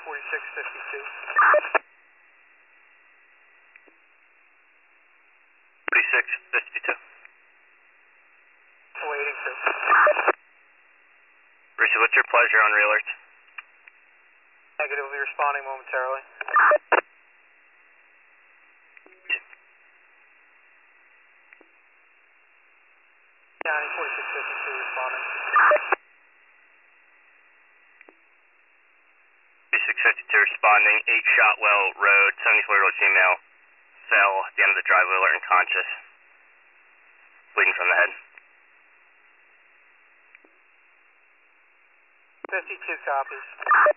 4652. 4652. Awaiting, sir. Brucey, what's your pleasure on re-alert? Negative, will be responding momentarily. County 4652 responding. 4652 responding, 8 Shotwell Road, 74-year-old female, fell at the end of the driveway, alert and conscious, bleeding from the head. 52 copies.